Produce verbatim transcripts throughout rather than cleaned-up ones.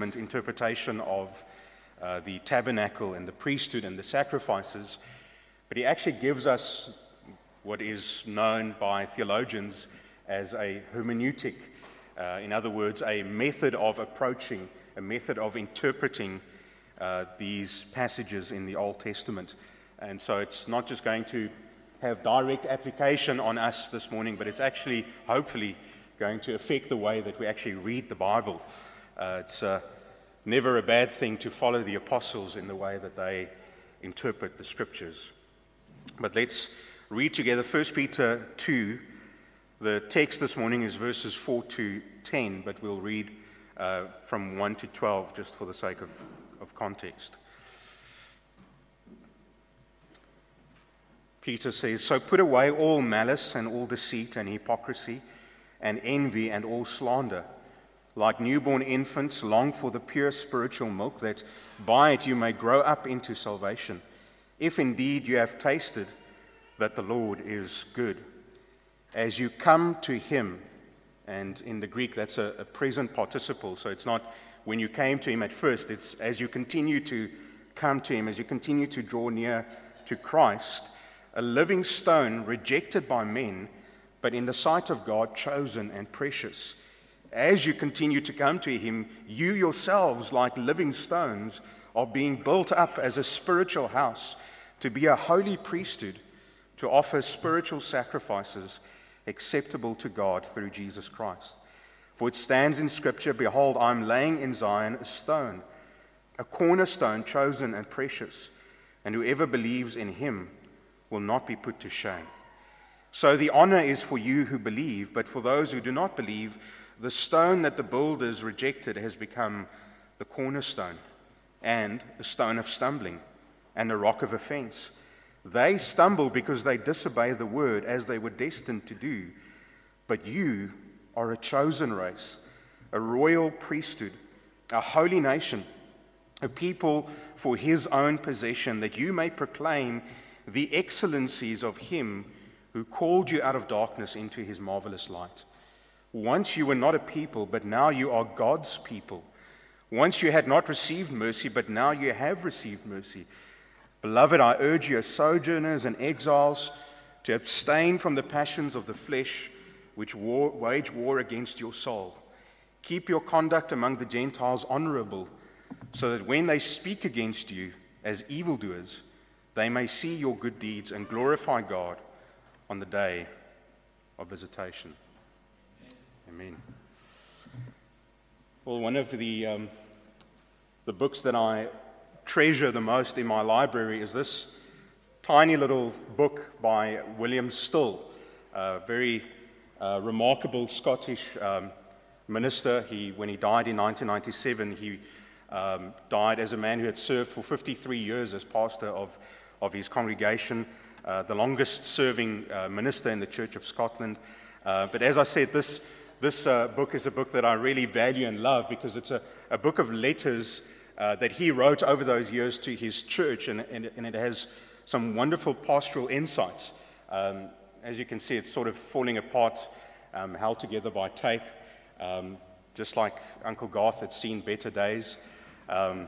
Testament interpretation of uh, the tabernacle and the priesthood and the sacrifices, but he actually gives us what is known by theologians as a hermeneutic. Uh, in other words, a method of approaching, a method of interpreting uh, these passages in the Old Testament. And so it's not just going to have direct application on us this morning, but it's actually, hopefully, going to affect the way that we actually read the Bible. Uh, it's uh, never a bad thing to follow the apostles in the way that they interpret the Scriptures. But let's read together First Peter two. The text this morning is verses four to ten, but we'll read uh, from one to twelve just for the sake of, of context. Peter says, "So put away all malice and all deceit and hypocrisy and envy and all slander. Like newborn infants, long for the pure spiritual milk, that by it you may grow up into salvation, if indeed you have tasted that the Lord is good. As you come to him," and in the Greek that's a, a present participle, so it's not when you came to him at first, it's as you continue to come to him, as you continue to draw near to Christ, a living stone rejected by men, but in the sight of God chosen and precious. As you continue to come to him, you yourselves, like living stones, are being built up as a spiritual house, to be a holy priesthood, to offer spiritual sacrifices acceptable to God through Jesus Christ. For it stands in Scripture, "Behold, I am laying in Zion a stone, a cornerstone chosen and precious, and whoever believes in him will not be put to shame." So the honor is for you who believe, but for those who do not believe, the stone that the builders rejected has become the cornerstone, and a stone of stumbling, and a rock of offense. They stumble because they disobey the word, as they were destined to do. But you are a chosen race, a royal priesthood, a holy nation, a people for his own possession, that you may proclaim the excellencies of him who called you out of darkness into his marvelous light. Once you were not a people, but now you are God's people. Once you had not received mercy, but now you have received mercy. Beloved, I urge you as sojourners and exiles to abstain from the passions of the flesh, which war, wage war against your soul. Keep your conduct among the Gentiles honorable, so that when they speak against you as evildoers, they may see your good deeds and glorify God on the day of visitation. Amen. Well, one of the um, the books that I treasure the most in my library is this tiny little book by William Still, a very uh, remarkable Scottish um, minister. He, when he died in nineteen ninety-seven, he um, died as a man who had served for fifty-three years as pastor of, of his congregation, uh, the longest serving uh, minister in the Church of Scotland. Uh, but as I said, this This uh, book is a book that I really value and love because it's a, a book of letters uh, that he wrote over those years to his church, and, and, and it has some wonderful pastoral insights. Um, as you can see, it's sort of falling apart, um, held together by tape, um, just like Uncle Garth had seen better days. Um,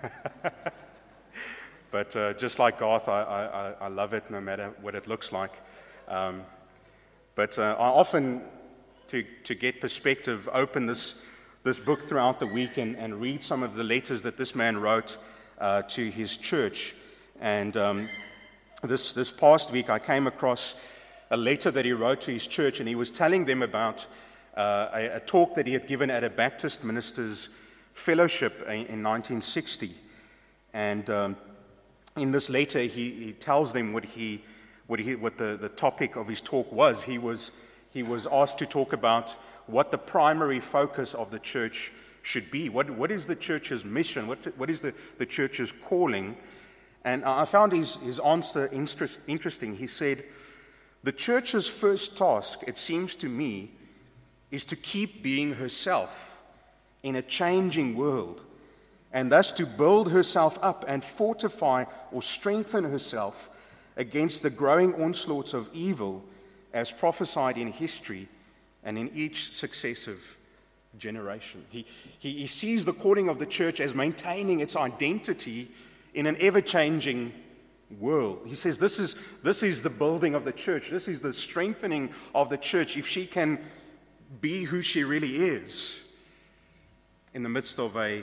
but uh, just like Garth, I, I, I love it no matter what it looks like. Um, but uh, I often... To, to get perspective, open this, this book throughout the week and, and read some of the letters that this man wrote uh, to his church. And um, this, this past week, I came across a letter that he wrote to his church, and he was telling them about uh, a, a talk that he had given at a Baptist ministers' fellowship in, in nineteen sixty. And um, in this letter, he, he tells them what, he, what, he, what the, the topic of his talk was. He was He was asked to talk about what the primary focus of the church should be. What, what is the church's mission? What, what is the, the church's calling? And I found his, his answer interest, interesting. He said, "The church's first task, it seems to me, is to keep being herself in a changing world, and thus to build herself up and fortify or strengthen herself against the growing onslaughts of evil as prophesied in history and in each successive generation. He, he, he sees the calling of the church as maintaining its identity in an ever-changing world. He says this is, this is the building of the church. This is the strengthening of the church if she can be who she really is in the midst of a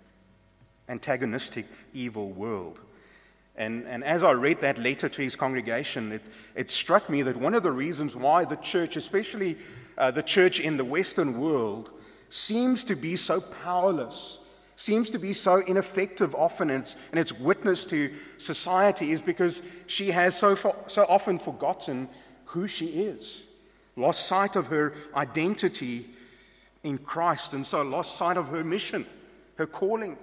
antagonistic, evil world. And, and as I read that letter to his congregation, it, it struck me that one of the reasons why the church, especially uh, the church in the Western world, seems to be so powerless, seems to be so ineffective often in its, in its witness to society, is because she has so, far, so often forgotten who she is, lost sight of her identity in Christ, and so lost sight of her mission, her calling.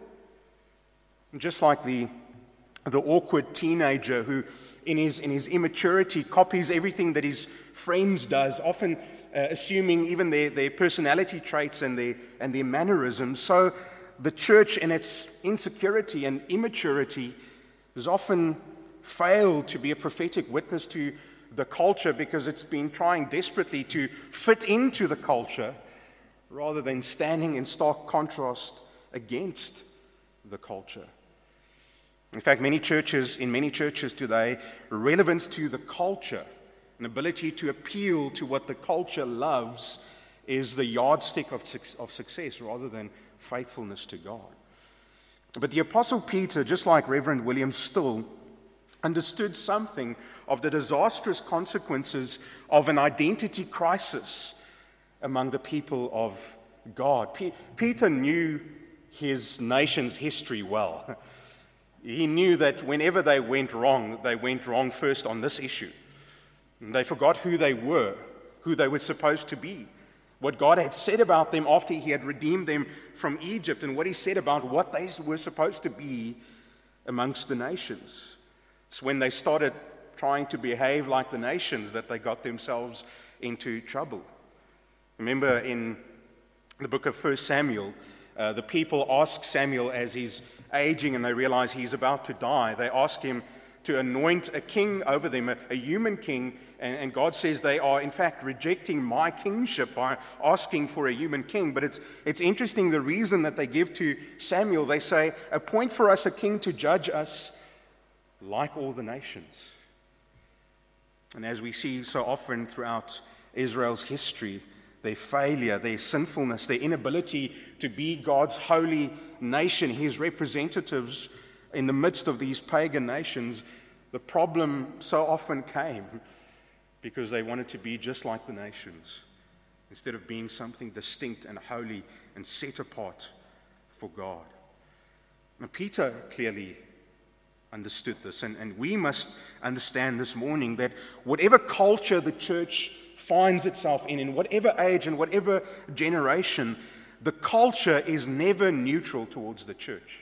And just like the the awkward teenager who, in his in his immaturity, copies everything that his friends does, often uh, assuming even their, their personality traits and their and their mannerisms. So the church, in its insecurity and immaturity, has often failed to be a prophetic witness to the culture because it's been trying desperately to fit into the culture rather than standing in stark contrast against the culture. In fact, many churches, in many churches today, relevance to the culture, an ability to appeal to what the culture loves, is the yardstick of, of success rather than faithfulness to God. But the Apostle Peter, just like Reverend William Still, understood something of the disastrous consequences of an identity crisis among the people of God. P- Peter knew his nation's history well. He knew that whenever they went wrong, they went wrong first on this issue. And they forgot who they were, who they were supposed to be, what God had said about them after he had redeemed them from Egypt, and what he said about what they were supposed to be amongst the nations. It's when they started trying to behave like the nations that they got themselves into trouble. Remember in the book of First Samuel, uh, the people ask Samuel as he's aging and they realize he's about to die. They ask him to anoint a king over them, a, a human king, and, and God says they are in fact rejecting my kingship by asking for a human king. But it's, it's interesting the reason that they give to Samuel. They say, appoint for us a king to judge us like all the nations. And as we see so often throughout Israel's history, their failure, their sinfulness, their inability to be God's holy nation, his representatives in the midst of these pagan nations, the problem so often came because they wanted to be just like the nations instead of being something distinct and holy and set apart for God. Now, Peter clearly understood this, and, and we must understand this morning that whatever culture the church finds itself in, in whatever age and whatever generation, the culture is never neutral towards the church.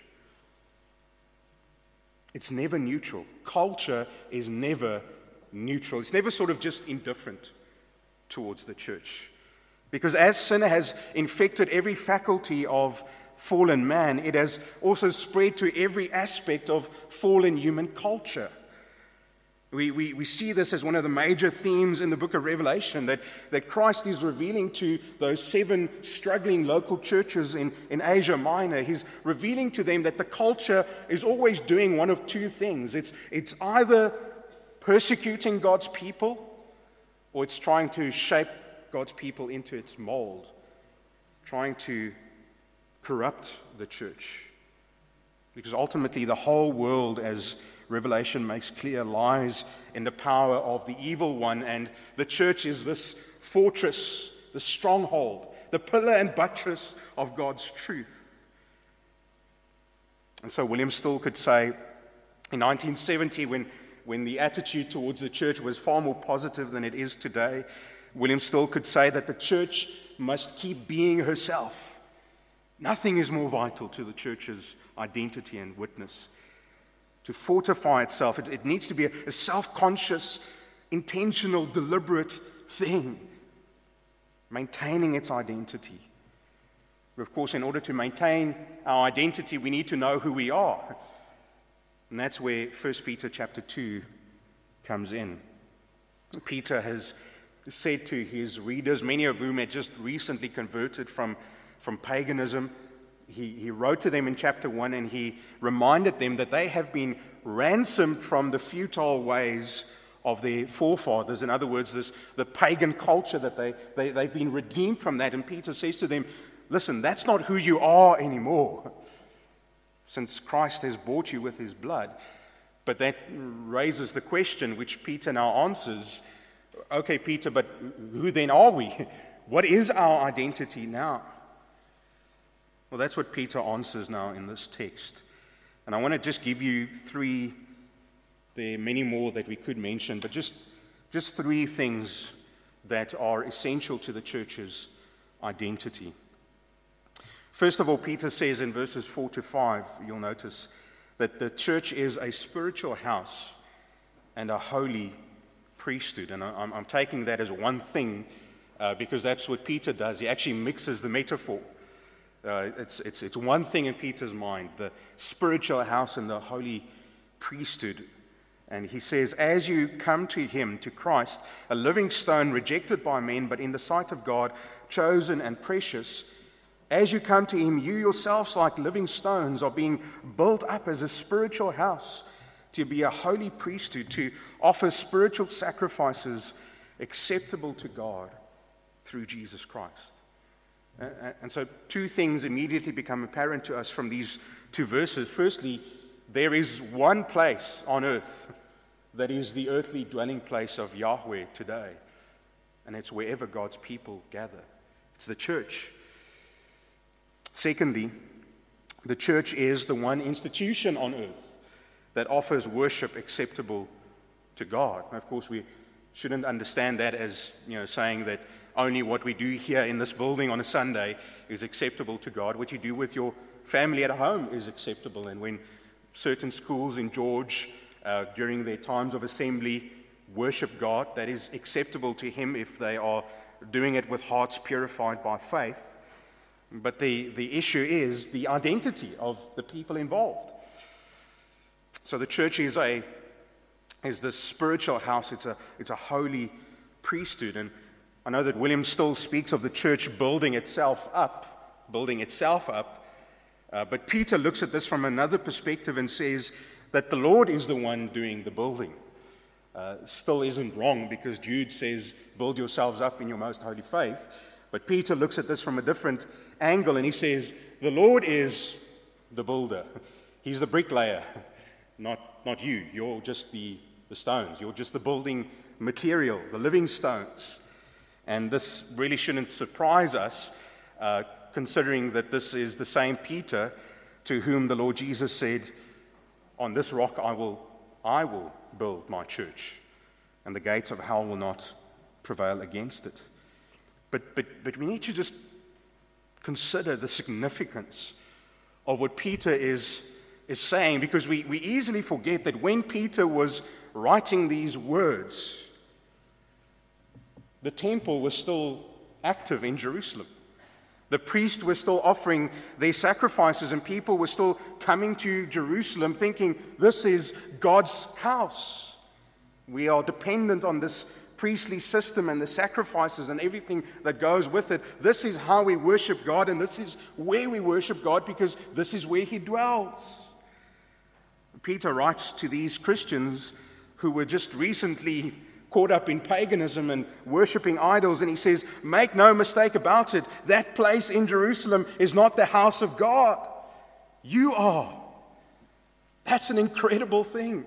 It's never neutral. Culture is never neutral. It's never sort of just indifferent towards the church. Because as sin has infected every faculty of fallen man, it has also spread to every aspect of fallen human culture. We, we, we see this as one of the major themes in the book of Revelation, that, that Christ is revealing to those seven struggling local churches in, in Asia Minor. He's revealing to them that the culture is always doing one of two things. It's, it's either persecuting God's people, or it's trying to shape God's people into its mold, trying to corrupt the church. Because ultimately the whole world, as Revelation makes clear, lies in the power of the evil one, and the church is this fortress, the stronghold, the pillar and buttress of God's truth. And so William Still could say in nineteen seventy, when, when the attitude towards the church was far more positive than it is today, William Still could say that the church must keep being herself. Nothing is more vital to the church's identity and witness. To fortify itself, it, it needs to be a, a self-conscious, intentional, deliberate thing, maintaining its identity. But of course, in order to maintain our identity, we need to know who we are. And that's where First Peter chapter two comes in. Peter has said to his readers, many of whom had just recently converted from from paganism. He, he wrote to them in chapter one, and he reminded them that they have been ransomed from the futile ways of their forefathers. In other words, this, the pagan culture that they, they, they've been redeemed from that. And Peter says to them, listen, that's not who you are anymore, since Christ has bought you with his blood. But that raises the question, which Peter now answers, okay, Peter, but who then are we? What is our identity now? Well, that's what Peter answers now in this text. And I want to just give you three, there are many more that we could mention, but just, just three things that are essential to the church's identity. First of all, Peter says in verses four to five, you'll notice, that the church is a spiritual house and a holy priesthood. And I'm, I'm taking that as one thing uh, because that's what Peter does. He actually mixes the metaphor. Uh, it's, it's, it's one thing in Peter's mind, the spiritual house and the holy priesthood. And he says, as you come to him, to Christ, a living stone rejected by men, but in the sight of God, chosen and precious, as you come to him, you yourselves, like living stones, are being built up as a spiritual house to be a holy priesthood, to offer spiritual sacrifices acceptable to God through Jesus Christ. And so two things immediately become apparent to us from these two verses. Firstly, there is one place on earth that is the earthly dwelling place of Yahweh today, and it's wherever God's people gather. It's the church. Secondly, the church is the one institution on earth that offers worship acceptable to God. And of course, we shouldn't understand that as, you know, saying that only what we do here in this building on a Sunday is acceptable to God. What you do with your family at home is acceptable. And when certain schools in George, uh, during their times of assembly, worship God, that is acceptable to Him if they are doing it with hearts purified by faith. But the, the issue is the identity of the people involved. So the church is a is this spiritual house. It's a it's a holy priesthood. And I know that William still speaks of the church building itself up, building itself up. Uh, but Peter looks at this from another perspective and says that the Lord is the one doing the building. Uh, still isn't wrong, because Jude says, build yourselves up in your most holy faith. But Peter looks at this from a different angle, and he says, the Lord is the builder. He's the bricklayer, not, not you. You're just the, the stones. You're just the building material, the living stones. And this really shouldn't surprise us, uh, considering that this is the same Peter to whom the Lord Jesus said, on this rock I will, I will build my church, and the gates of hell will not prevail against it. But, but, but we need to just consider the significance of what Peter is, is saying, because we, we easily forget that when Peter was writing these words, the temple was still active in Jerusalem. The priests were still offering their sacrifices, and people were still coming to Jerusalem thinking, this is God's house. We are dependent on this priestly system and the sacrifices and everything that goes with it. This is how we worship God, and this is where we worship God, because this is where He dwells. Peter writes to these Christians who were just recently caught up in paganism and worshiping idols, and he says, make no mistake about it, that place in Jerusalem is not the house of God. You are. That's an incredible thing.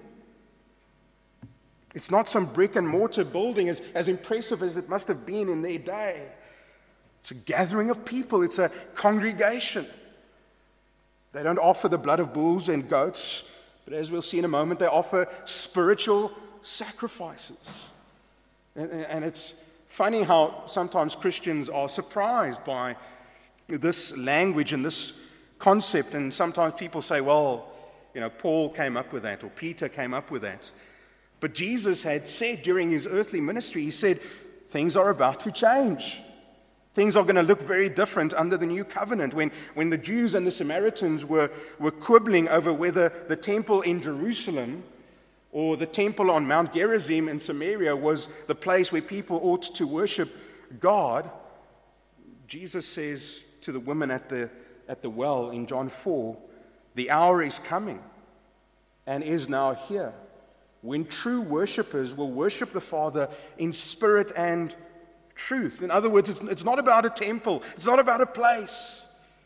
It's not some brick and mortar building, as, as impressive as it must have been in their day. It's a gathering of people. It's a congregation. They don't offer the blood of bulls and goats, but as we'll see in a moment, they offer spiritual sacrifices. And, and it's funny how sometimes Christians are surprised by this language and this concept, and sometimes people say, well, you know, Paul came up with that, or Peter came up with that. But Jesus had said during his earthly ministry, he said, things are about to change. Things are going to look very different under the new covenant. When, when the Jews and the Samaritans were, were quibbling over whether the temple in Jerusalem or the temple on Mount Gerizim in Samaria was the place where people ought to worship God, Jesus says, to the woman at the, at the well in John four, the hour is coming and is now here when true worshippers will worship the Father in spirit and truth. In other words, it's, it's not about a temple. It's not about a place.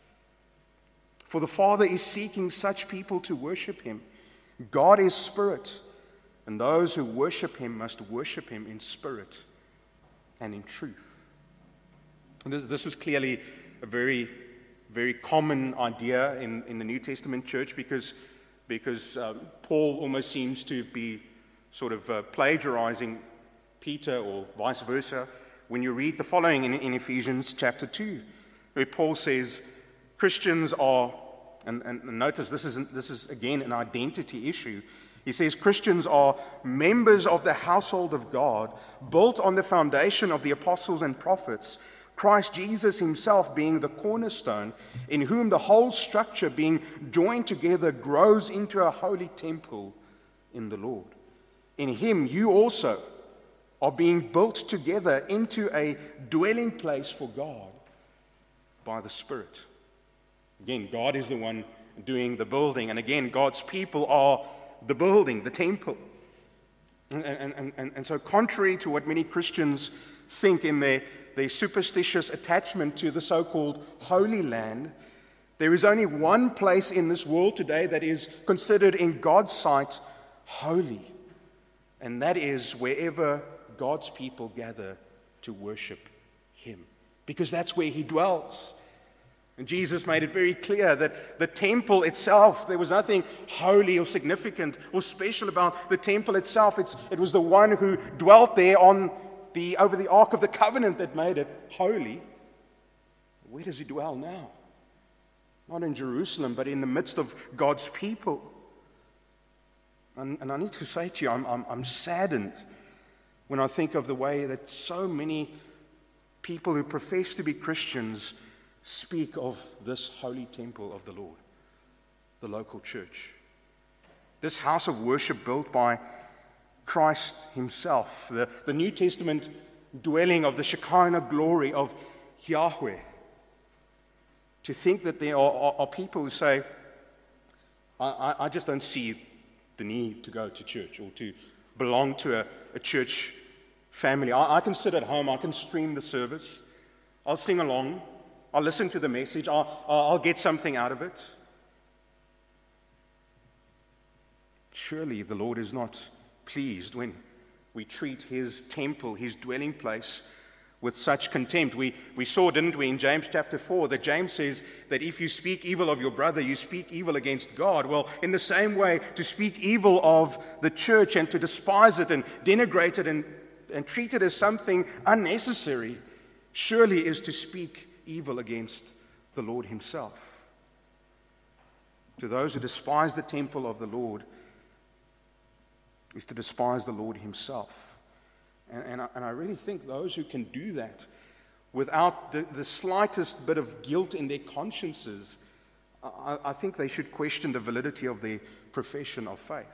For the Father is seeking such people to worship him. God is spirit, and those who worship him must worship him in spirit and in truth. And this, this was clearly a very, very common idea in, in the New Testament church because, because um, Paul almost seems to be sort of uh, plagiarizing Peter or vice versa when you read the following in, in Ephesians chapter two, where Paul says, Christians are, and, and notice this is, this is again an identity issue. He says Christians are members of the household of God, built on the foundation of the apostles and prophets, Christ Jesus himself being the cornerstone, in whom the whole structure being joined together grows into a holy temple in the Lord. In him you also are being built together into a dwelling place for God by the Spirit. Again, God is the one doing the building, and again, God's people are the building, the temple. And, and, and, and so contrary to what many Christians think in their, their superstitious attachment to the so-called Holy Land, there is only one place in this world today that is considered in God's sight holy, and that is wherever God's people gather to worship him, because that's where he dwells. And Jesus made it very clear that the temple itself, there was nothing holy or significant or special about the temple itself. It's, it was the one who dwelt there on the, over the Ark of the Covenant that made it holy. Where does he dwell now? Not in Jerusalem, but in the midst of God's people. And, and I need to say to you, I'm, I'm, I'm saddened when I think of the way that so many people who profess to be Christians speak of this holy temple of the Lord, the local church. This house of worship built by Christ himself, the, the New Testament dwelling of the Shekinah glory of Yahweh. To think that there are, are, are people who say, I, I, I just don't see the need to go to church or to belong to a, a church family. I, I can sit at home, I can stream the service, I'll sing along, I'll listen to the message, I'll, I'll get something out of it. Surely the Lord is not pleased when we treat his temple, his dwelling place, with such contempt. We, we saw, didn't we, in James chapter four, that James says that if you speak evil of your brother, you speak evil against God. Well, in the same way, to speak evil of the church and to despise it and denigrate it and, and treat it as something unnecessary, surely is to speak evil against the Lord himself. To those who despise the temple of the Lord is to despise the Lord himself. And, and, I, and I really think those who can do that without the, the slightest bit of guilt in their consciences, I, I think they should question the validity of their profession of faith.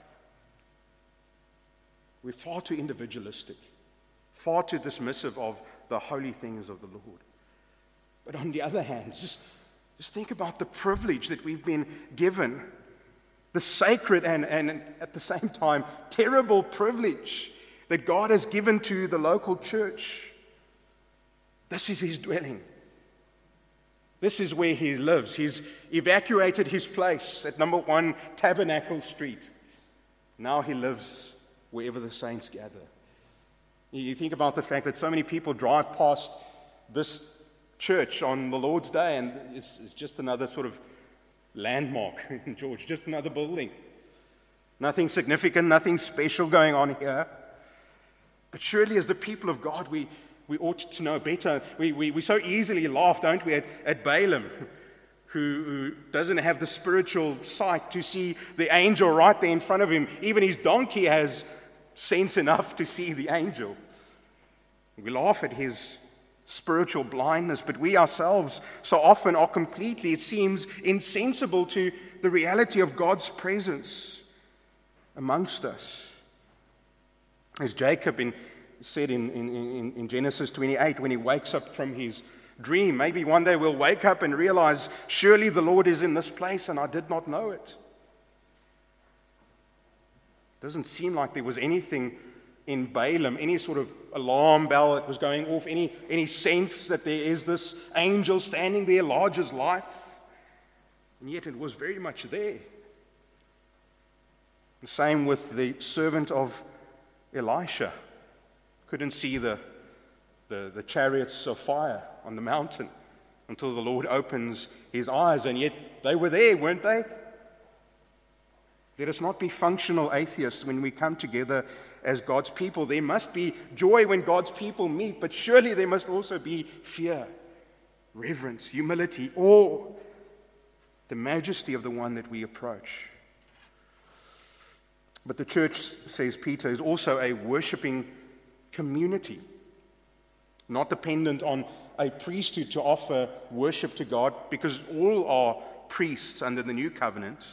We're far too individualistic, far too dismissive of the holy things of the Lord. But on the other hand, just, just think about the privilege that we've been given, the sacred and, and at the same time terrible privilege that God has given to the local church. This is his dwelling. This is where he lives. He's evacuated his place at number one Tabernacle Street. Now he lives wherever the saints gather. You think about the fact that so many people drive past this church on the Lord's Day, and it's, it's just another sort of landmark in George, just another building. Nothing significant, nothing special going on here. But surely as the people of God, we, we ought to know better. We, we, we so easily laugh, don't we, at, at Balaam, who, who doesn't have the spiritual sight to see the angel right there in front of him. Even his donkey has sense enough to see the angel. We laugh at his spiritual blindness, but we ourselves so often are completely, it seems, insensible to the reality of God's presence amongst us. As Jacob in, said in, in, in Genesis twenty-eight, when he wakes up from his dream. Maybe one day we'll wake up and realize, surely the Lord is in this place and I did not know it. Doesn't seem like there was anything in Balaam, any sort of alarm bell that was going off, any, any sense that there is this angel standing there large as life. And yet it was very much there. The same with the servant of Elisha. Couldn't see the, the, the chariots of fire on the mountain until the Lord opens his eyes, and yet they were there, weren't they? Let us not be functional atheists when we come together as God's people. There must be joy when God's people meet, but surely there must also be fear, reverence, humility, awe, the majesty of the one that we approach. But the church, says Peter, is also a worshiping community, not dependent on a priesthood to offer worship to God, because all are priests under the new covenant.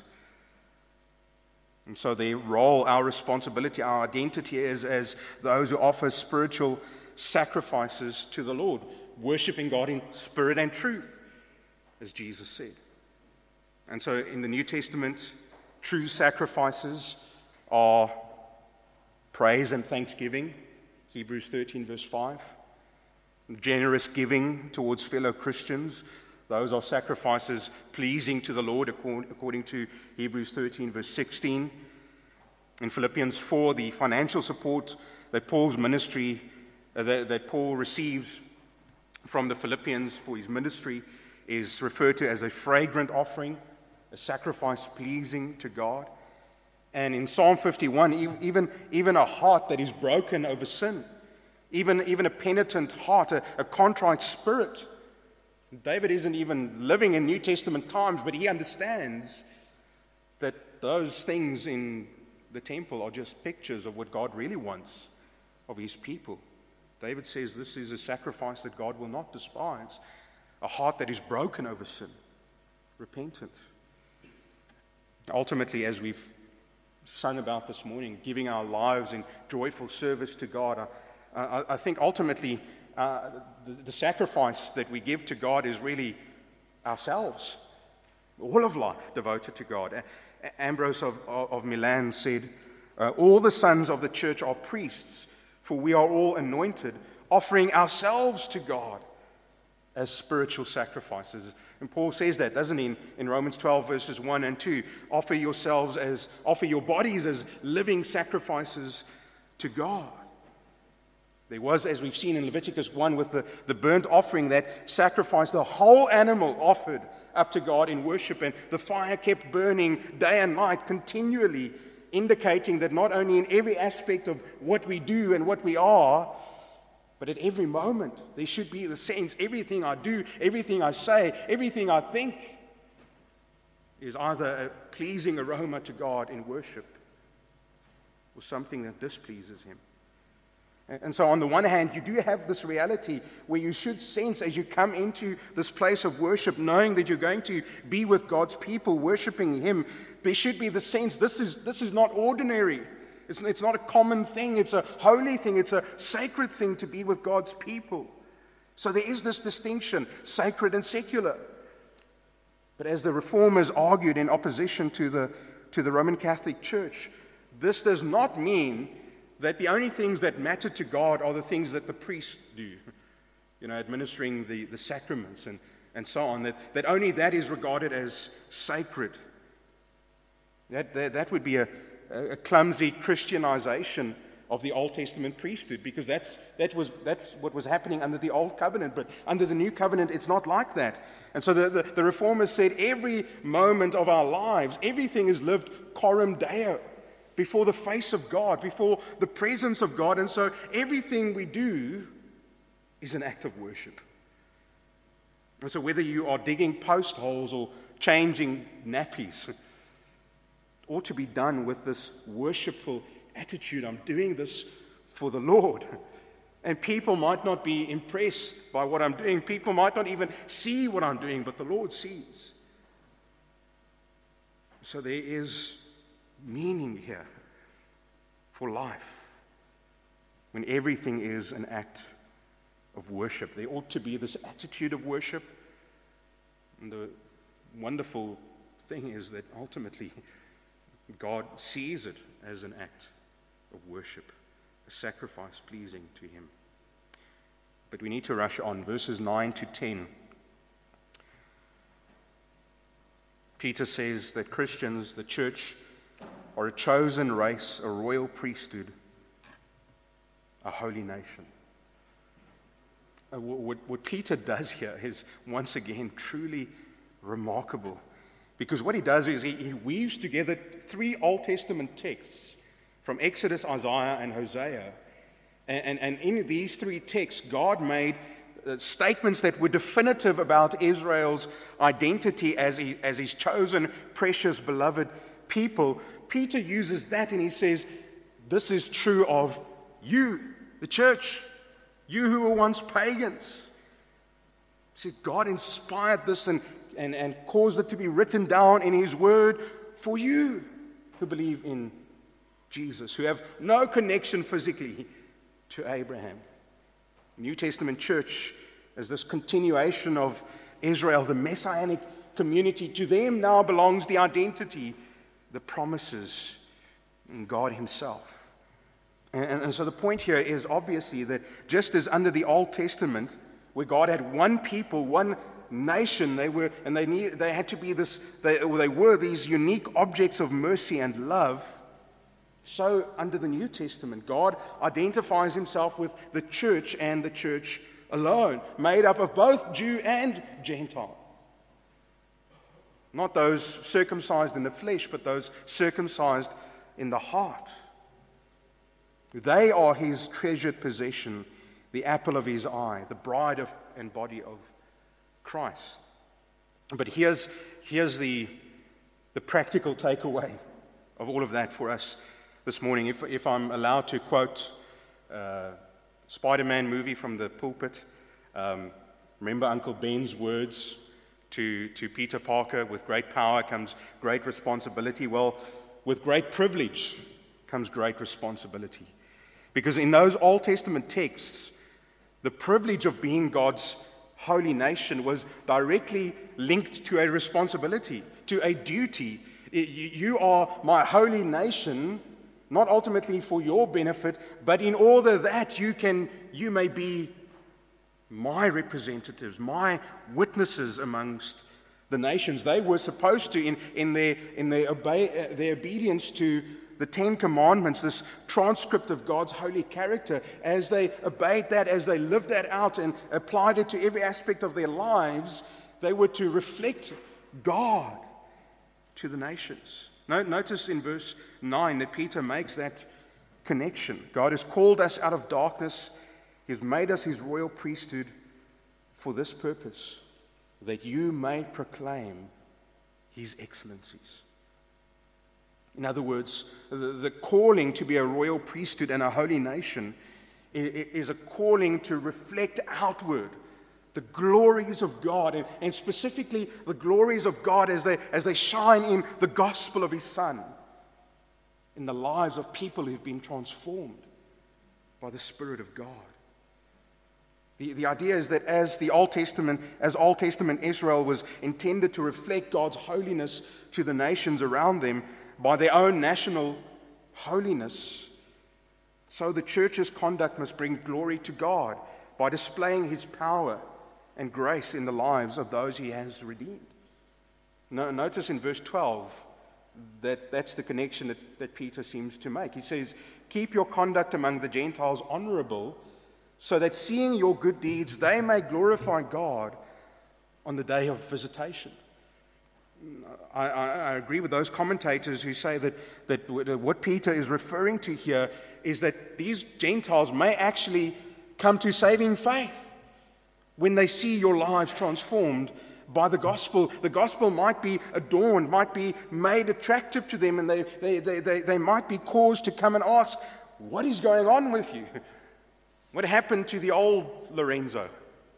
And so their role, our responsibility, our identity is as those who offer spiritual sacrifices to the Lord, worshiping God in spirit and truth, as Jesus said. And so in the New Testament, true sacrifices are praise and thanksgiving, Hebrews thirteen verse five. Generous giving towards fellow Christians, those are sacrifices pleasing to the Lord according to Hebrews thirteen verse sixteen. In Philippians four, the financial support that Paul's ministry, uh, that, that Paul receives from the Philippians for his ministry is referred to as a fragrant offering, a sacrifice pleasing to God. And in Psalm fifty-one, even, even a heart that is broken over sin, even, even a penitent heart, a, a contrite spirit. David isn't even living in New Testament times, but he understands that those things in the temple are just pictures of what God really wants of his people. David says this is a sacrifice that God will not despise, a heart that is broken over sin, repentant. Ultimately, as we've sung about this morning, giving our lives in joyful service to God, I, I, I think ultimately uh, the, the sacrifice that we give to God is really ourselves, all of life devoted to God. A- Ambrose of, of, of Milan said, uh, all the sons of the church are priests, for we are all anointed, offering ourselves to God as spiritual sacrifices. And Paul says that, doesn't he, in, in Romans twelve, verses one and two. Offer yourselves as, offer your bodies as living sacrifices to God. There was, as we've seen in Leviticus one, with the, the burnt offering that sacrificed the whole animal offered up to God in worship, and the fire kept burning day and night continually, indicating that not only in every aspect of what we do and what we are, but at every moment, there should be the sense everything I do, everything I say, everything I think is either a pleasing aroma to God in worship or something that displeases him. And so on the one hand, you do have this reality where you should sense as you come into this place of worship, knowing that you're going to be with God's people, worshiping him, there should be the sense this is, this is not ordinary. It's, it's not a common thing. It's a holy thing. It's a sacred thing to be with God's people. So there is this distinction, sacred and secular. But as the Reformers argued in opposition to the, to the Roman Catholic Church, this does not mean that the only things that matter to God are the things that the priests do, you know, administering the, the sacraments and, and so on, that, that only that is regarded as sacred. That, that, that would be a, a clumsy Christianization of the Old Testament priesthood, because that's, that was, that's what was happening under the Old Covenant. But under the New Covenant, it's not like that. And so the, the, the Reformers said every moment of our lives, everything is lived coram Deo, before the face of God, before the presence of God. And so everything we do is an act of worship. And so whether you are digging post holes or changing nappies, it ought to be done with this worshipful attitude. I'm doing this for the Lord. And people might not be impressed by what I'm doing. People might not even see what I'm doing, but the Lord sees. So there is meaning here for life when everything is an act of worship. There ought to be this attitude of worship. And the wonderful thing is that ultimately God sees it as an act of worship, a sacrifice pleasing to him. But we need to rush on. Verses nine to ten. Peter says that Christians, the church, are a chosen race, a royal priesthood, a holy nation. Uh, what, what Peter does here is, once again, truly remarkable. Because what he does is he, he weaves together three Old Testament texts from Exodus, Isaiah, and Hosea. And, and, and in these three texts, God made uh, statements that were definitive about Israel's identity as, he, as his chosen, precious, beloved people. Peter uses that and he says, this is true of you, the church, you who were once pagans. See, God inspired this and, and, and caused it to be written down in his word for you who believe in Jesus, who have no connection physically to Abraham. New Testament church as this continuation of Israel, the messianic community. To them now belongs the identity, the promises, and God himself. And, and, and so the point here is obviously that just as under the Old Testament, where God had one people, one nation, they were, and they need, they had to be this, they, or they were these unique objects of mercy and love. So under the New Testament, God identifies himself with the church and the church alone, made up of both Jew and Gentile. Not those circumcised in the flesh, but those circumcised in the heart. They are his treasured possession, the apple of his eye, the bride of, and body of Christ. But here's, here's the, the practical takeaway of all of that for us this morning. If, if I'm allowed to quote uh, Spider-Man movie from the pulpit, um, remember Uncle Ben's words to, to Peter Parker, with great power comes great responsibility. Well, with great privilege comes great responsibility. Because in those Old Testament texts, the privilege of being God's holy nation was directly linked to a responsibility, to a duty. You are my holy nation, not ultimately for your benefit, but in order that you can, you may be my representatives, my witnesses amongst the nations. They were supposed to, in, in, their, in their, obey, uh, their obedience to the Ten Commandments, this transcript of God's holy character, as they obeyed that, as they lived that out and applied it to every aspect of their lives, they were to reflect God to the nations. Notice in verse nine that Peter makes that connection. God has called us out of darkness. He has made us his royal priesthood for this purpose, that you may proclaim his excellencies. In other words, the, the calling to be a royal priesthood and a holy nation is, is a calling to reflect outward the glories of God, and, and specifically the glories of God as they, as they shine in the gospel of his Son, in the lives of people who've been transformed by the Spirit of God. The, the idea is that as the Old Testament, as Old Testament Israel was intended to reflect God's holiness to the nations around them by their own national holiness, so the church's conduct must bring glory to God by displaying his power and grace in the lives of those he has redeemed. No, notice in verse twelve that that's the connection that, that Peter seems to make. He says, keep your conduct among the Gentiles honorable, so that seeing your good deeds, they may glorify God on the day of visitation. I, I, I agree with those commentators who say that, that what Peter is referring to here is that these Gentiles may actually come to saving faith when they see your lives transformed by the gospel. The gospel might be adorned, might be made attractive to them, and they, they, they, they, they might be caused to come and ask, what is going on with you? What happened to the old Lorenzo?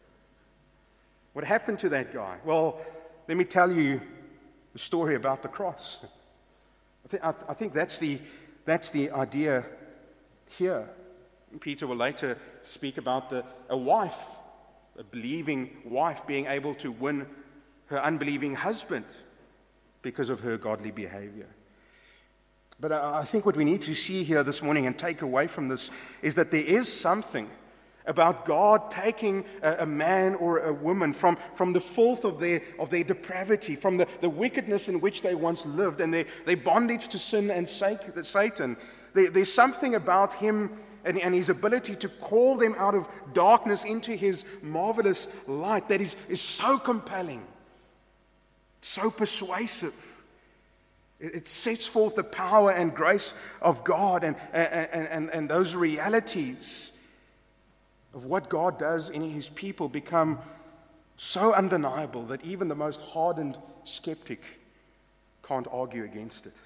What happened to that guy? Well, let me tell you the story about the cross. I, th- I, th- I think that's the, that's the idea here. Peter will later speak about the, a wife, a believing wife being able to win her unbelieving husband because of her godly behavior. But I think what we need to see here this morning and take away from this is that there is something about God taking a, a man or a woman from, from the filth of their, of their depravity, from the, the wickedness in which they once lived, and their, their bondage to sin and Satan. There, there's something about him and, and his ability to call them out of darkness into his marvelous light that is, is so compelling, so persuasive. It, it sets forth the power and grace of God and, and, and, and those realities of what God does in his people become so undeniable that even the most hardened skeptic can't argue against it.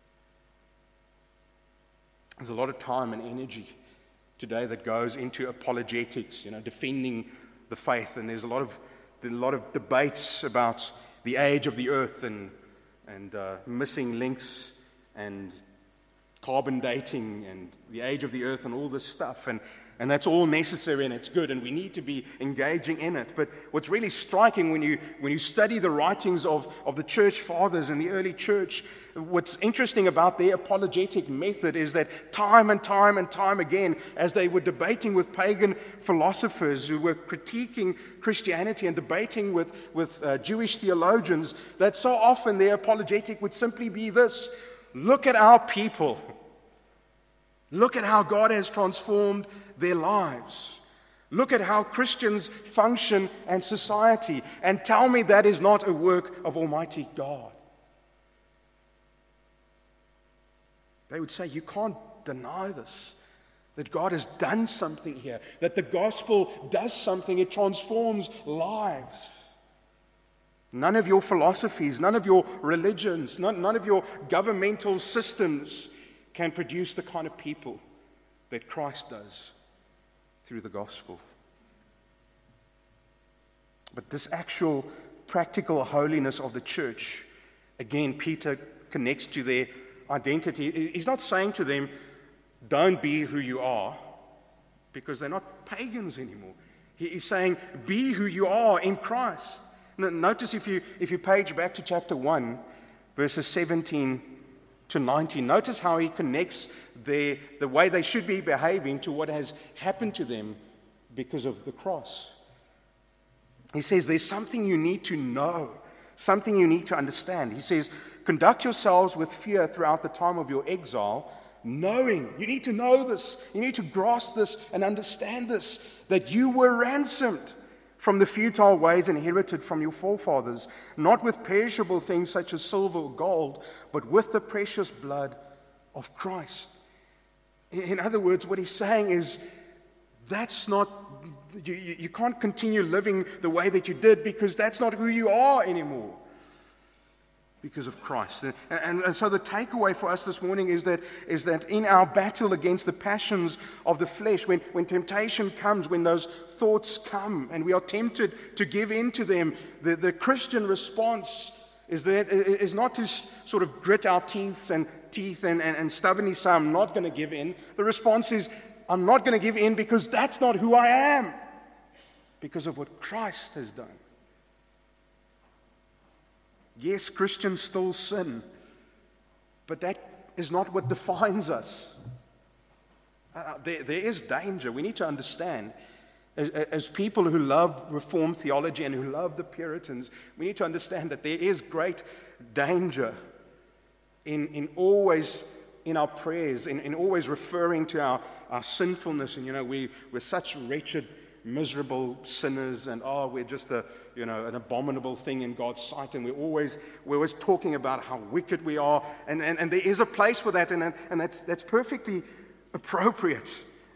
There's a lot of time and energy today that goes into apologetics, you know, defending the faith, and there's a lot of there's a lot of debates about the age of the earth and and uh, missing links and carbon dating and the age of the earth and all this stuff, and And that's all necessary and it's good, and we need to be engaging in it. But what's really striking when you when you study the writings of, of the church fathers in the early church, what's interesting about their apologetic method is that time and time and time again, as they were debating with pagan philosophers who were critiquing Christianity and debating with, with uh, Jewish theologians, that so often their apologetic would simply be this: look at our people. Look at how God has transformed their lives. Look at how Christians function in society, and tell me that is not a work of Almighty God. They would say, you can't deny this, that God has done something here, that the gospel does something, it transforms lives. None of your philosophies, none of your religions, none, none of your governmental systems can produce the kind of people that Christ does through the gospel. But this actual practical holiness of the church, again, Peter connects to their identity. He's not saying to them, don't be who you are, because they're not pagans anymore. He's saying, be who you are in Christ. Notice if you if you page back to chapter one, verses seventeen to nineteen, notice how he connects their, the way they should be behaving to what has happened to them because of the cross. He says, there's something you need to know, something you need to understand. He says, conduct yourselves with fear throughout the time of your exile, knowing, you need to know this, you need to grasp this and understand this, that you were ransomed from the futile ways inherited from your forefathers, not with perishable things such as silver or gold, but with the precious blood of Christ. In other words, what he's saying is, that's not, you, you can't continue living the way that you did, because that's not who you are anymore, because of Christ. And, and, and so the takeaway for us this morning is that is that in our battle against the passions of the flesh, when, when temptation comes, when those thoughts come, and we are tempted to give in to them, the, the Christian response is that is not to sort of grit our teeth and teeth and, and, and stubbornly say, I'm not going to give in. The response is, I'm not going to give in because that's not who I am, because of what Christ has done. Yes, Christians still sin, but that is not what defines us. Uh, there, there is danger. We need to understand, as, as people who love Reformed theology and who love the Puritans, we need to understand that there is great danger in, in always, in our prayers, in, in always referring to our, our sinfulness, and, you know, we, we're such wretched, miserable sinners, and oh, we're just a you know an abominable thing in God's sight, and we're always we're always talking about how wicked we are, and, and, and there is a place for that, and and that's that's perfectly appropriate.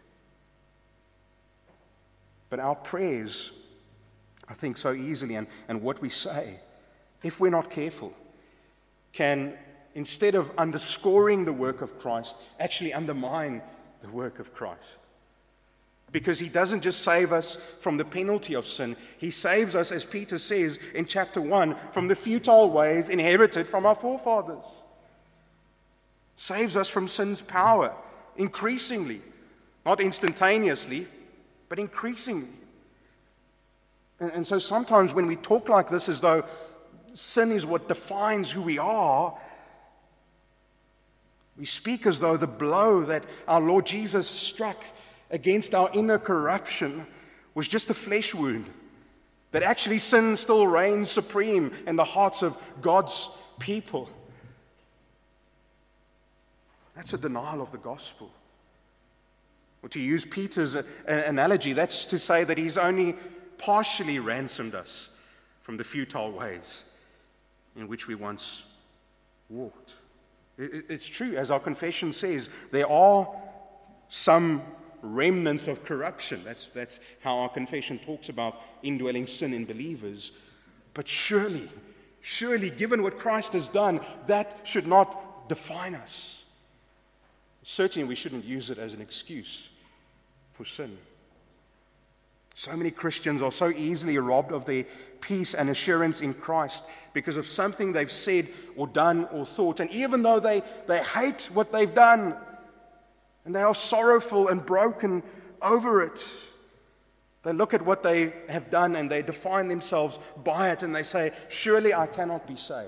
But our prayers, I think, so easily, and, and what we say, if we're not careful, can, instead of underscoring the work of Christ, actually undermine the work of Christ. Because he doesn't just save us from the penalty of sin, he saves us, as Peter says in chapter one, from the futile ways inherited from our forefathers. Saves us from sin's power, increasingly, Not instantaneously, but increasingly. And, and so sometimes when we talk like this as though sin is what defines who we are, we speak as though the blow that our Lord Jesus struck against our inner corruption was just a flesh wound. That actually sin still reigns supreme in the hearts of God's people. That's a denial of the gospel. Or to use Peter's analogy, that's to say that he's only partially ransomed us from the futile ways in which we once walked. It's true, as our confession says, there are some remnants of corruption. That's, that's how our confession talks about indwelling sin in believers. But surely, surely, given what Christ has done, that should not define us. Certainly, we shouldn't use it as an excuse for sin. So many Christians are so easily robbed of their peace and assurance in Christ because of something they've said or done or thought. And even though they, they hate what they've done, and they are sorrowful and broken over it, they look at what they have done and they define themselves by it, and they say, surely I cannot be saved.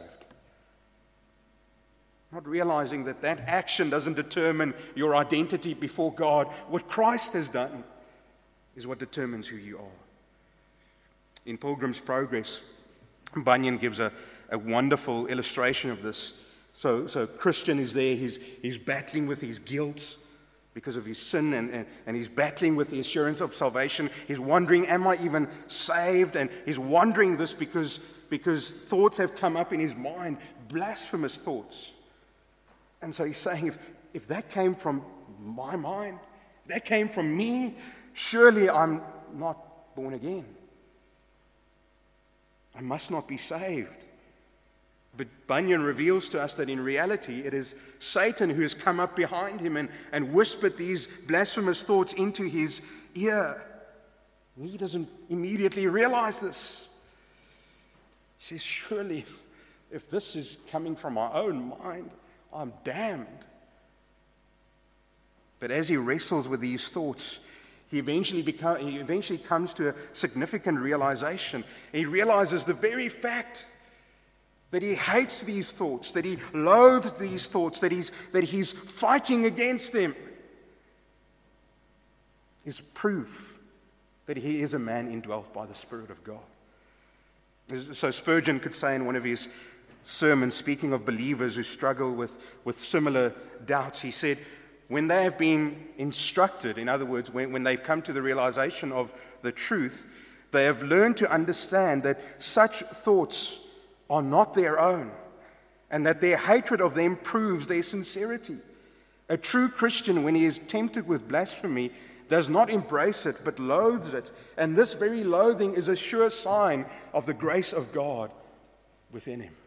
Not realizing that that action doesn't determine your identity before God. What Christ has done is what determines who you are. In Pilgrim's Progress, Bunyan gives a, a wonderful illustration of this. So, so Christian is there, he's, he's battling with his guilt because of his sin, and, and, and he's battling with the assurance of salvation. He's wondering, am I even saved? And he's wondering this because, because thoughts have come up in his mind, blasphemous thoughts. And so he's saying, if, if that came from my mind, if that came from me, surely I'm not born again. I must not be saved. But Bunyan reveals to us that in reality it is Satan who has come up behind him and, and whispered these blasphemous thoughts into his ear. He doesn't immediately realize this. He says, surely if, if this is coming from my own mind, I'm damned. But as he wrestles with these thoughts, He eventually, become, he eventually comes to a significant realization. He realizes the very fact that he hates these thoughts, that he loathes these thoughts, that he's, that he's fighting against them, is proof that he is a man indwelt by the Spirit of God. So Spurgeon could say in one of his sermons, speaking of believers who struggle with, with similar doubts, he said, when they have been instructed, in other words, when, when they've come to the realization of the truth, they have learned to understand that such thoughts are not their own, and that their hatred of them proves their sincerity. A true Christian, when he is tempted with blasphemy, does not embrace it, but loathes it. And this very loathing is a sure sign of the grace of God within him.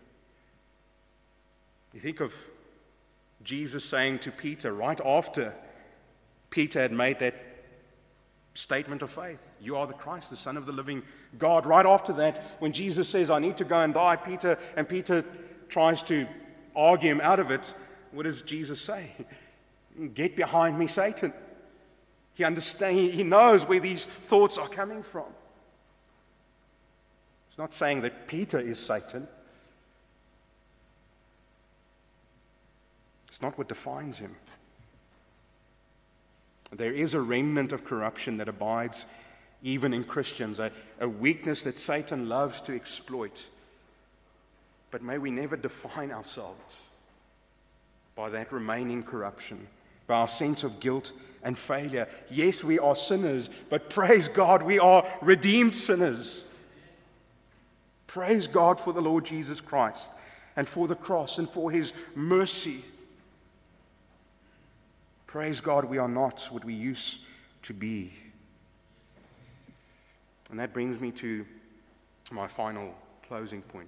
You think of Jesus saying to Peter, right after Peter had made that statement of faith, you are the Christ, the Son of the living God. Right after that, when Jesus says, I need to go and die, Peter, and Peter tries to argue him out of it, what does Jesus say? Get behind me, Satan. He understands, he knows where these thoughts are coming from. It's not saying that Peter is Satan. It's not what defines him. There is a remnant of corruption that abides even in Christians, a, a weakness that Satan loves to exploit. But may we never define ourselves by that remaining corruption, by our sense of guilt and failure. Yes, we are sinners, but praise God, we are redeemed sinners. Praise God for the Lord Jesus Christ and for the cross and for his mercy. Praise God, we are not what we used to be. And that brings me to my final closing point.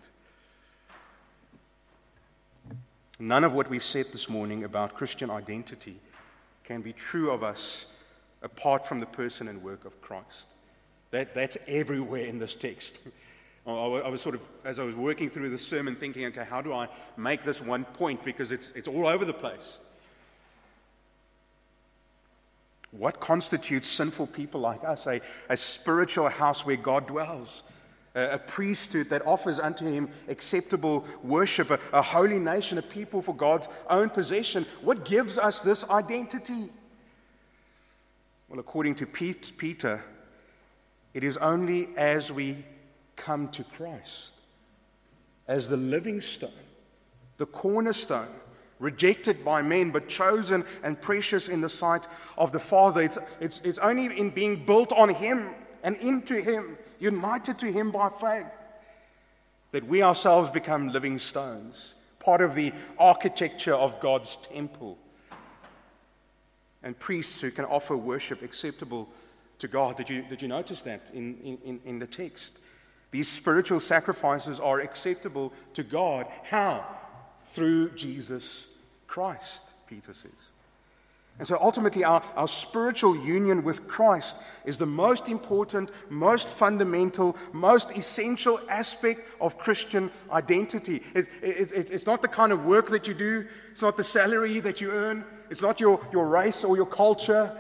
None of what we've said this morning about Christian identity can be true of us apart from the person and work of Christ. That, that's everywhere in this text. I was sort of, as I was working through the sermon, thinking, okay, how do I make this one point? Because it's, it's all over the place. What constitutes sinful people like us? A, a spiritual house where God dwells. A, a priesthood that offers unto him acceptable worship. A, a holy nation, a people for God's own possession. What gives us this identity? Well, according to Pete, Peter, it is only as we come to Christ as the living stone, the cornerstone, rejected by men, but chosen and precious in the sight of the Father. It's, it's, it's only in being built on him and into him, united to him by faith, that we ourselves become living stones, part of the architecture of God's temple, and priests who can offer worship acceptable to God. Did you, did you notice that in, in, in the text? These spiritual sacrifices are acceptable to God. How? Through Jesus Christ, Peter says. And so ultimately our, our spiritual union with Christ is the most important, most fundamental, most essential aspect of Christian identity. It, it, it, it's not the kind of work that you do. It's not the salary that you earn. It's not your, your race or your culture.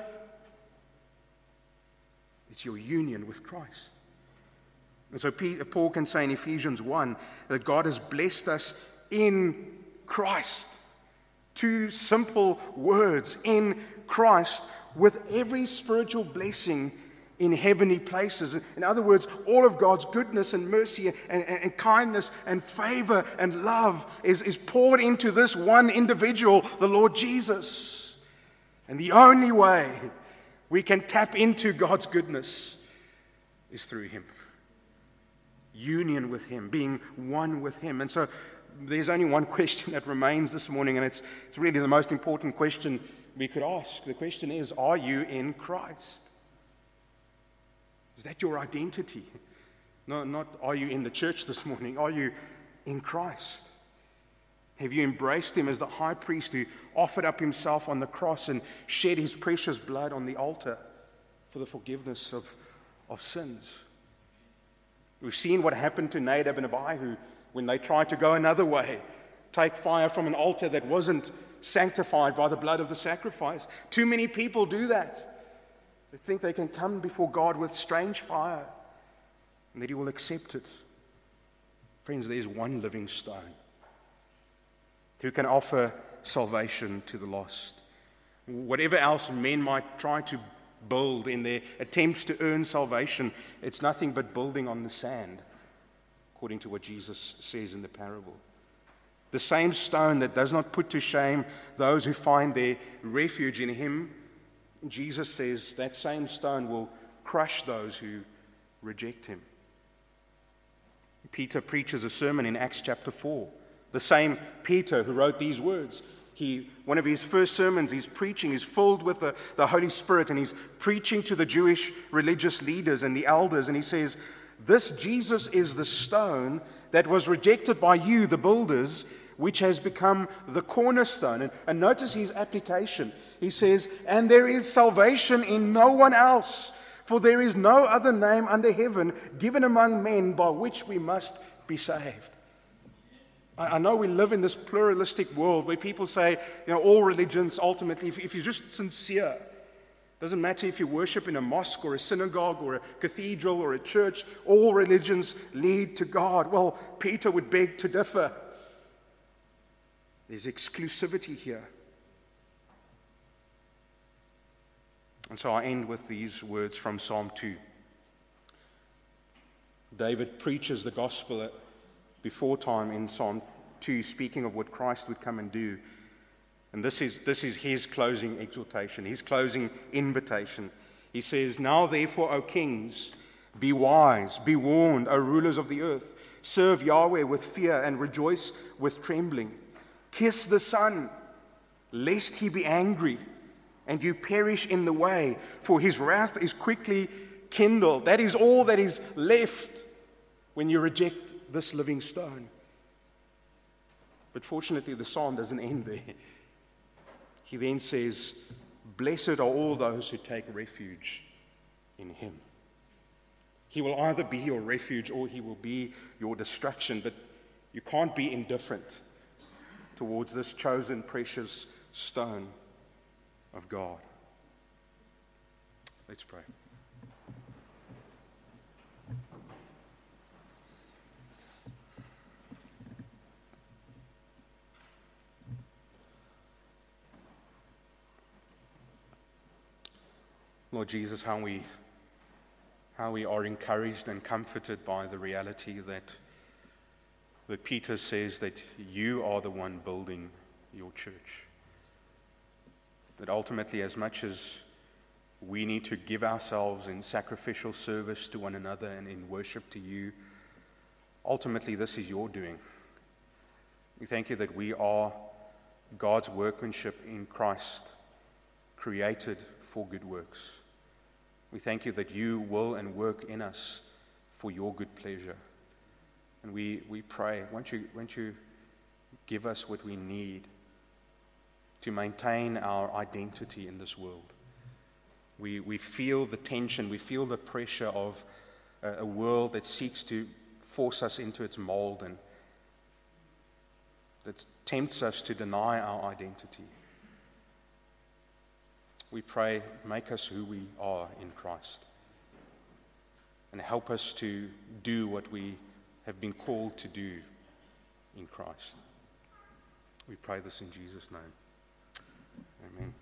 It's your union with Christ. And so Paul can say in Ephesians one that God has blessed us in Christ. Two simple words, in Christ, with every spiritual blessing in heavenly places. In other words, all of God's goodness and mercy and, and, and kindness and favor and love is, is poured into this one individual, the Lord Jesus. And the only way we can tap into God's goodness is through him. Union with him, being one with him. And so there's only one question that remains this morning, and it's, it's really the most important question we could ask. The question is, are you in Christ? Is that your identity? No, not are you in the church this morning? Are you in Christ? Have you embraced him as the high priest who offered up himself on the cross and shed his precious blood on the altar for the forgiveness of, of sins? We've seen what happened to Nadab and Abihu when they tried to go another way, take fire from an altar that wasn't sanctified by the blood of the sacrifice. Too many people do that. They think they can come before God with strange fire and that he will accept it. Friends, there's one living stone who can offer salvation to the lost. Whatever else men might try to build in their attempts to earn salvation, it's nothing but building on the sand, according to what Jesus says in the parable. The same stone that does not put to shame those who find their refuge in him, Jesus says that same stone will crush those who reject him. Peter preaches a sermon in Acts chapter four. The same Peter who wrote these words. He, one of his first sermons, he's preaching, he's filled with the, the Holy Spirit, and he's preaching to the Jewish religious leaders and the elders, and he says, "This Jesus is the stone that was rejected by you, the builders, which has become the cornerstone." And, and notice his application. He says, "And there is salvation in no one else, for there is no other name under heaven given among men by which we must be saved." I know we live in this pluralistic world where people say, you know, all religions ultimately, if, if you're just sincere, doesn't matter if you worship in a mosque or a synagogue or a cathedral or a church, all religions lead to God. Well, Peter would beg to differ. There's exclusivity here. And so I end with these words from Psalm two. David preaches the gospel before time in Psalm two, speaking of what Christ would come and do. And this is, this is his closing exhortation, his closing invitation. He says, "Now therefore, O kings, be wise, be warned, O rulers of the earth. Serve Yahweh with fear and rejoice with trembling. Kiss the Son, lest he be angry and you perish in the way, for his wrath is quickly kindled." That is all that is left when you reject this living stone. But fortunately, the psalm doesn't end there. He then says, "Blessed are all those who take refuge in him." He will either be your refuge or he will be your destruction, but you can't be indifferent towards this chosen, precious stone of God. Let's pray. Lord Jesus, how we, how we are encouraged and comforted by the reality that, that Peter says that you are the one building your church. That ultimately, as much as we need to give ourselves in sacrificial service to one another and in worship to you, ultimately this is your doing. We thank you that we are God's workmanship in Christ, created for good works. We thank you that you will and work in us for your good pleasure. And we, we pray, won't you, won't you give us what we need to maintain our identity in this world. We, we feel the tension, we feel the pressure of a, a world that seeks to force us into its mold and that tempts us to deny our identity. We pray, make us who we are in Christ and help us to do what we have been called to do in Christ. We pray this in Jesus' name. Amen.